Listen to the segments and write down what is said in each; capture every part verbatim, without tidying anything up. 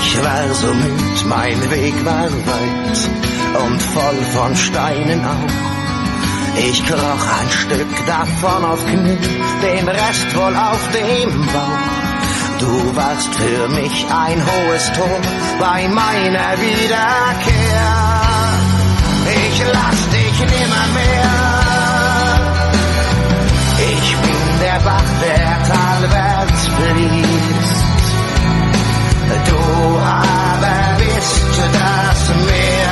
Ich war so müd, mein Weg war weit und voll von Steinen auch. Ich kroch ein Stück davon auf Knie, den Rest wohl auf dem Bauch. Du warst für mich ein hohes Tor bei meiner Wiederkehr. Ich lass dich nimmer mehr. Ich bin der Bach, der talwärts fließt. Du aber bist das Meer.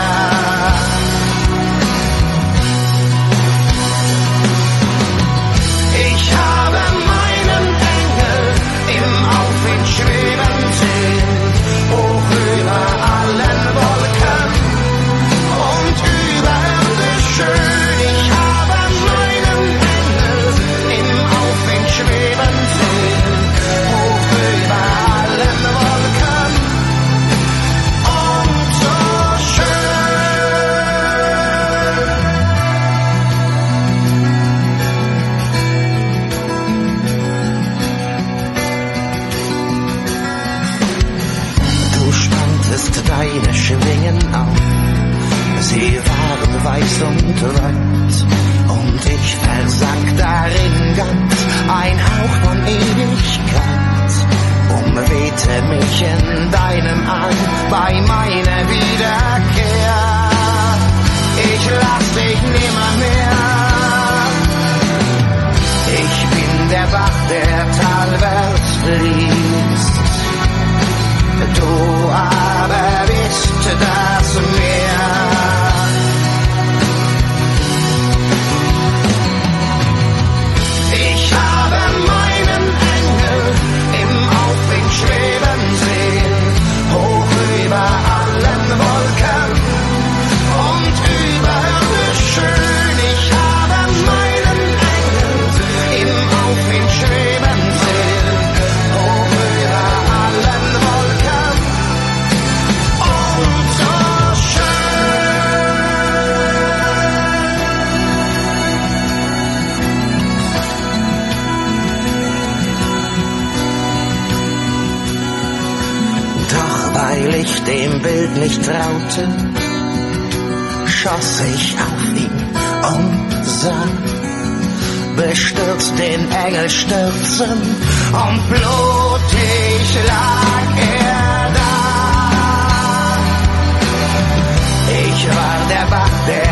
Ich habe meinen Engel im Aufwind schweben sehen, hoch über allen Wolken und überirdisch schön. Ich habe meinen Engel im Aufwind schweben sehen, hoch über allen Wolken und so schön. Du spanntest deine Schwingen auf, sie waren weiß und weit, und ich versank darin ganz, ein Hauch von Ewigkeit umwehte mich in deinem Arm bei meiner Wiederkehr. Ich lass dich nimmer mehr. Ich bin der Bach, der talwärts fließt. Du aber bist das Meer. Ich habe meinen Engel im Aufwind schweben sehen, hoch über allen Wolken und überirdisch schön. Ich habe meinen Engel im Aufwind schweben sehen, hoch über allen Wolken und so schön. Doch weil ich dem Bild nicht traute, schoss ich auf ihn und sah bestürzt den Engel stürzen, und blutig lag er da. Ich war der Bach, der